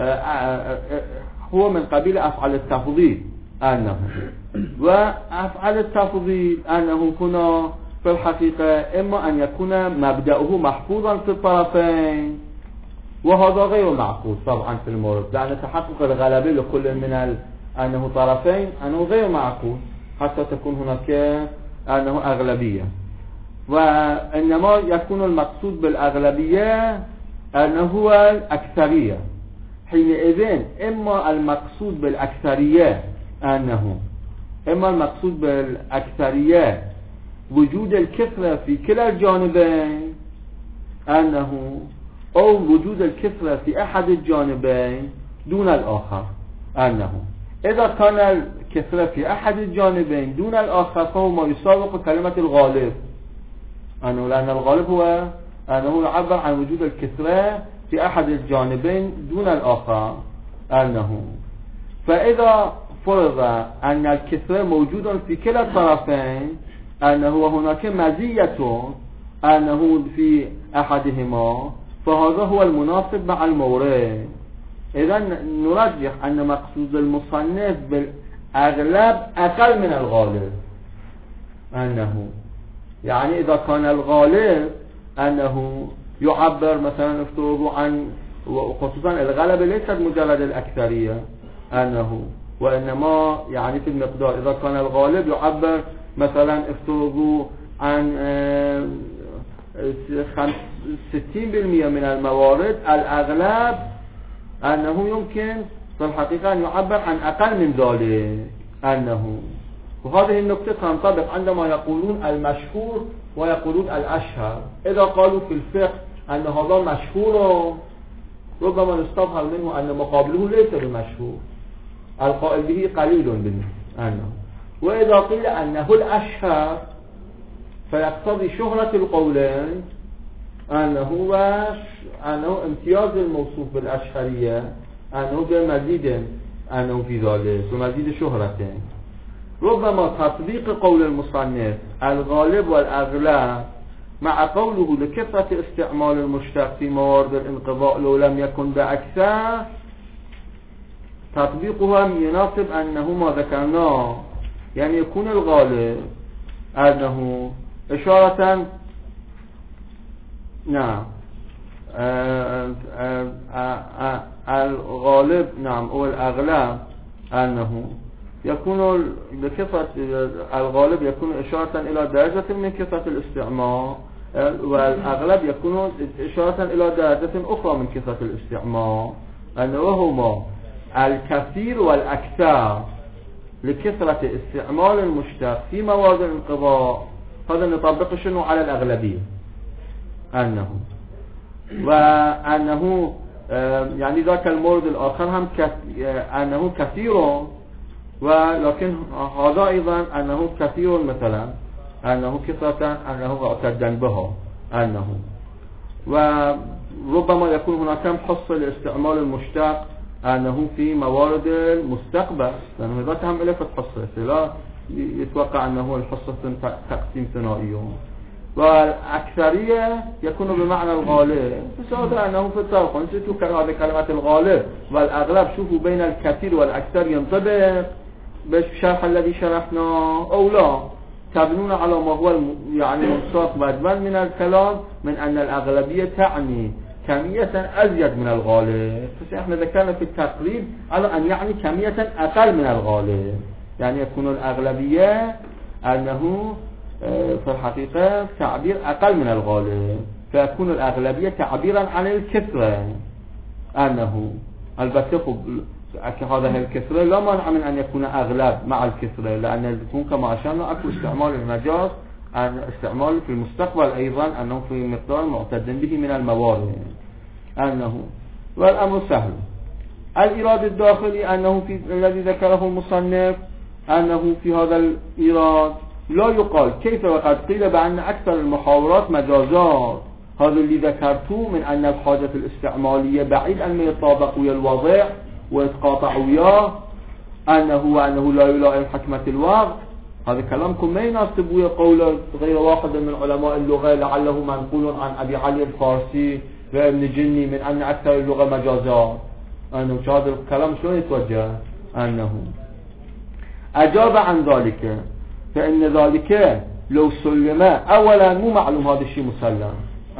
هو من قبيل أفعال التفضيل، أنه وأفعال التفضيل أنه هنا في الحقيقة إما أن يكون مبدأه محفوظا في الطرفين، وهذا غير معقول طبعا في المورد، لأن تحقق الغلبة لكل من أنه طرفين أنه غير معقول حتى تكون هناك أنه أغلبية، وإنما يكون المقصود بالأغلبية أنه هو الأكثرية. حينئذ إما المقصود بالأكثرية أنه إما المقصود بالأكثرية وجود الكثرة في كلا الجانبين، أنه أو وجود الكثرة في أحد الجانبين دون الآخر، أنه إذا كان الكثرة في أحد الجانبين دون الآخر فهو ما يساوق كلمة الغالب، أنه لأن الغالب هو أنه يعبر عن وجود الكثرة في أحد الجانبين دون الآخر، أنه فإذا فرض أن الكثرة موجود في كلا الطرفين أنه هناك مزية أنه في أحدهما، فهذا هو المناسب مع المورد. إذن نرجح أن مقصود المصنف بالأغلب أقل من الغالب، أنه يعني إذا كان الغالب أنه يعبر مثلا افترضوا عن وخصوصا الغلبة ليست مجرد الأكثرية، أنه وإنما يعني في المقدار إذا كان الغالب يعبر مثلا افترضوا عن 60% من الموارد، الأغلب أنه يمكن في الحقيقة أن يعبر عن أقل من ذلك، أنه وهذه النقطة تنطبق عندما يقولون المشهور ويقولون الأشهر. إذا قالوا في الفقه أن هذا مشهور ربما نستظهر منه أن مقابله ليس بمشهور، القائل به قليل منه، أنه وإذا قيل أنه الأشهر فيقتضي شهرة القولين أنه امتياز الموصوف بالأشهرية أنه بمزيد أنه في ذلك ومزيد شهرته. ربما تطبيق قول المصنف الغالب والأغلب مع قوله لكثرة استعمال المشتق في موارد الانقضاء لو لم يكن بأكثر، تطبيقها يناسب أنه ما ذكرناه، يعني يكون الغالب أنه إشارة نعم الغالب نعم أو الأغلب أنه يكون بكثرة الغالب يكون إشارة إلى درجة من كثرة الاستعمال، والأغلب يكون إشارة إلى درجة أخرى من كثرة الاستعمال، أنهما الكثير والأكثر لكثرة استعمال المشتق في موارد الانقضاء. هذا نطبق شنو على الأغلبية وأنه يعني ذاك المورد الآخر هم أنه كثير، ولكن هذا أيضا أنه كثير مثلا أنه كثرة أنه اعتدا به وربما يكون هناك حصة لاستعمال المشتق أنه في موارد المستقبل، لأنه إذا تهم إليه فتحصة لا يتوقع أنه الحصة تقسيم ثنائي. والأكثرية يكون بمعنى الغالب، بسبب أنه في الطرق نسيتوا هذه كلمة الغالب والأغلب. شوفوا بين الكثير والأكثر ينطبق بالشرح الذي شرحناه أو لا، تبنون على ما هو يعني منساق مدمن من الكلام من أن الأغلبية تعني كمية أزيد من الغالب. بس احنا ذكرنا في التقريب على أن يعني كمية أقل من الغالب، يعني يكون الأغلبية أنه في الحقيقة تعبير أقل من الغالب، فيكون الأغلبية تعبيرا عن الكثرة. أنه البته هذا الكثرة لا مانع من أن يكون أغلب مع الكثرة، لأن يكون كما أشرنا أكو استعمال المجاز استعمال في المستقبل أيضا أنه في مقدار معتد به من الموارد والأمر سهل. الإيراد الداخلي أنه في الذي ذكره المصنف أنه في هذا الإيراد لا يقال كيف وقد قيل بأن أكثر المحاورات مجازات. هذا اللي ذكرته من أن الحاجة الاستعمالية بعيد أن يطابق ويا الوضع ويتقاطع وياه أنه لا يلائم حكمة الوقت. هذا كلامكم ما يناسب ويا قول غير واحد من علماء اللغة لعله منقول عن أبي علي الفارسي وابن جني من أن أكثر اللغة مجازات. هذا الكلام شلون يتوجه؟ أجاب عن ذلك فإن ذلك لو سلم أولا مو معلوم هذا الشيء مسلم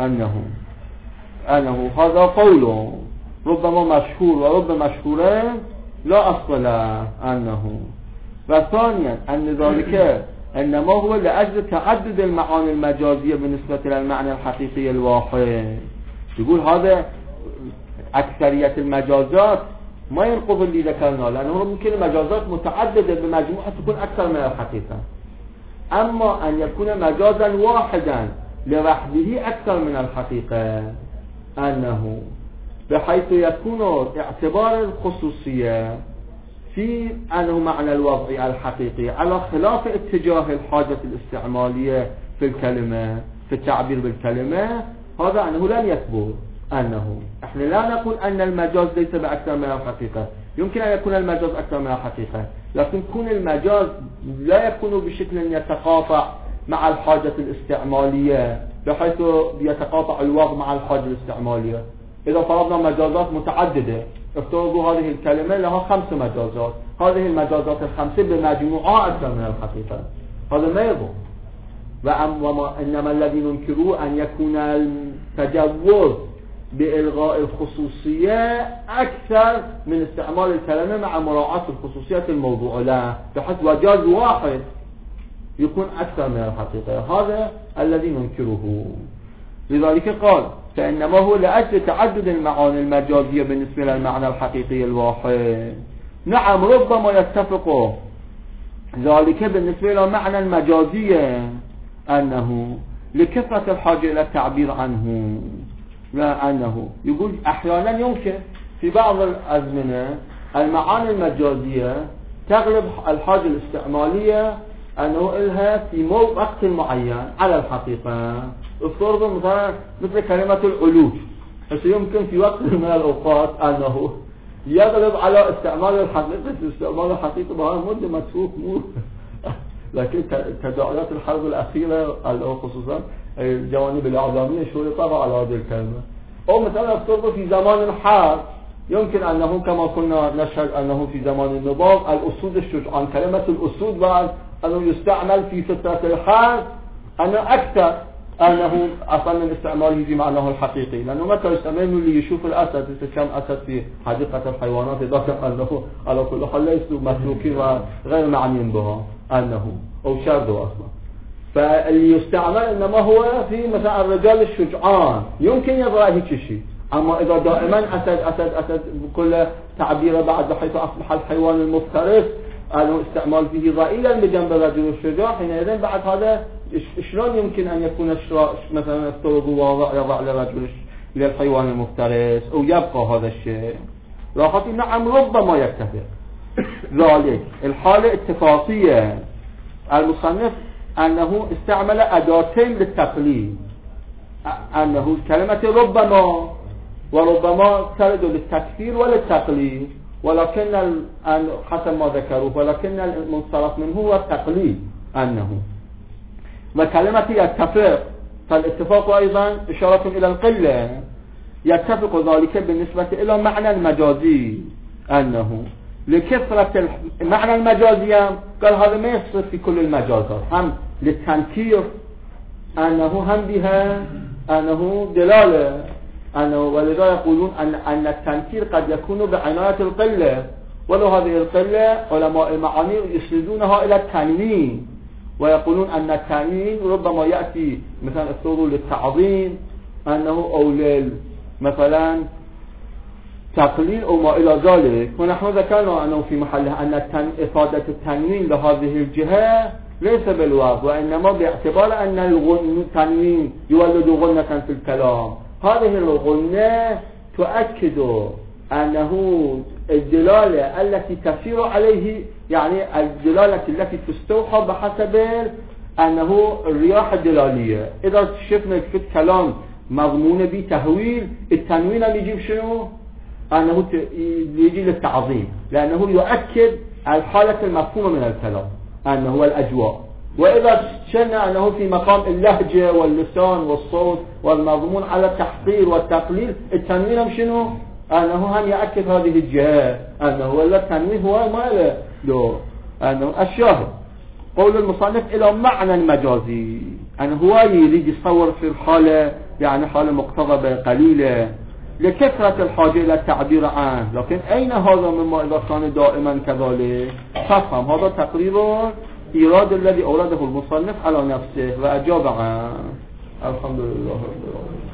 أنه هذا قوله ربما مشهور وربما مشهورين لا أصل له وثانيا أن ذلك إنما هو لأجل تعدد المعاني المجازية بالنسبة للمعنى الحقيقي الواحد. يقول هذا أكثرية المجازات ما ينقض اللي ذكرناه، لأنه ممكن المجازات متعددة بمجموعة تكون أكثر من الحقيقة، أما أن يكون مجازا واحدا لوحده أكثر من الحقيقة بحيث يكون اعتبار الخصوصية في أنه معنى الوضعي الحقيقي على خلاف اتجاه الحاجة الاستعمالية في الكلمة في التعبير بالكلمة. هذا أنه لن يثبت احنا لا نقول أن المجاز ليس بأكثر من الحقيقة، يمكن أن يكون المجاز أكثر من الحقيقة، لكن كون المجاز لا يكون بشكل يتقاطع مع الحاجة الاستعمالية بحيث يتقاطع الوضع مع الحاجة الاستعمالية. إذا فرضنا مجازات متعددة، افترضوا هذه الكلمة لها 5 مجازات، هذه المجازات ال5 بمجموعة أكثر من الحقيقة، هذا ما يضر. إنما الذي ننكره أن يكون التجوز بإلغاء الخصوصية أكثر من استعمال الكلمة مع مراعاة الخصوصية الموضوع له، بحيث وجاز واحد يكون أكثر من الحقيقة. هذا الذي ننكره. لذلك قال فإنما هو لأجل تعدد المعاني المجازية بالنسبة للمعنى الحقيقي الواحد. نعم ربما يتفق ذلك بالنسبة للمعنى المجازي أنه لكثرة الحاجة إلى التعبير عنه، لا أنه يقول أحيانا يمكن في بعض الأزمنة المعاني المجازية تغلب الحاجة الاستعمالية أنه إلها في وقت معين على الحقيقة. افترضوا مثل كلمة العلوج، بس يمكن في وقت من الأوقات أنه يغلب على استعمال الحقيقة. استعمال الحقيقة بها مدة متروك لكن تداعيات الحرب الأخيرة خصوصا الجوانب الإعلامية شوية طبعا على هذه الكلمة. أو مثلا افترضوا في زمان الحرب يمكن أنه كما كنا نشهد أنه في زمان النظام الأسود الشجعان، كلمة الأسود بعد أنه يستعمل في فترة الحرب أنه أكثر أنه أصلا من استعماله في معناه الحقيقي، لأنه متى يستعمله اللي يشوف الأسد كم أسد في حديقة الحيوانات ذاك أنه على كل حال ليسوا متروكين وغير معنيين بها أنه أو شردوا أصلا. فاللي يستعمل إنما هو في مثلا الرجال الشجعان يمكن يضع هيك شيء. أما إذا دائما أسد بكل تعبيره بعد حيث أصبح الحيوان المفترس أنه استعمال فيه ضئيلا بجنب الرجل الشجاع، حينئذ بعد هذا شلون يمكن أن يكون مثلا افترض يضع للحيوان المفترس أو يبقى هذا الشيء؟ راحت نعم ربما يتفق ذلك. الحالة اتفاقية المصنف أنه استعمل أداتين للتقليد، أنه كلمة ربما وربما ترد للتكفير وللتقليد، ولكن حسب ما ذكروه ولكن المنصرف منه هو التقليد أنه. وكلمة يتفق فالاتفاق أيضا إشارة إلى القلة، يتفق ذلك بالنسبة إلى معنى المجازي أنه لكثرة المعنى المجازي. قال هذا ما يصير في كل المجازات، هم للتنكير أنه هم بها أنه دلالة أنه، ولذا يقولون أن التنكير قد يكون بعناية القلة، ولو هذه القلة علماء المعاني يسندونها إلى التنوين ويقولون أن التنوين ربما يأتي مثلا افترضوا للتعظيم أنه أو مثلا تقليل أو ما إلى ذلك. ونحن ذكرنا أنه في محله أن إفادة التنوين لهذه الجهة ليس بالواقع، وإنما باعتبار أن التنوين يولد غنة في الكلام. هذه الغنة تؤكد أنه الدلالة التي تسير عليه، يعني الدلالة التي تستوحى بحسب أنه الرياح الدلالية. إذا شفنا في الكلام مضمون بتهويل، التنوين يجيب شنو؟ أنه يجي للتعظيم، لأنه يؤكد الحالة المفهومة من الكلام أنه هو الأجواء. وإذا شلنا أنه في مقام اللهجة واللسان والصوت والمضمون على التحقير والتقليل، التنوين شنو؟ أنه هم يؤكد هذه الجهة أنه ولا التنوين هو ما له أنه الشاهد. قول المصنف إلى معنى مجازي، أنه هو يريد يصور في الحالة يعني حالة مقتضبة قليلة لكثرة الحاجة إلى التعبير عنه. لكن أين هذا مما إذا كان دائما كذلك؟ فهم هذا تقريبا إيراد الذي أورده المصنف على نفسه وأجاب عنه. الحمد لله رب العالمين.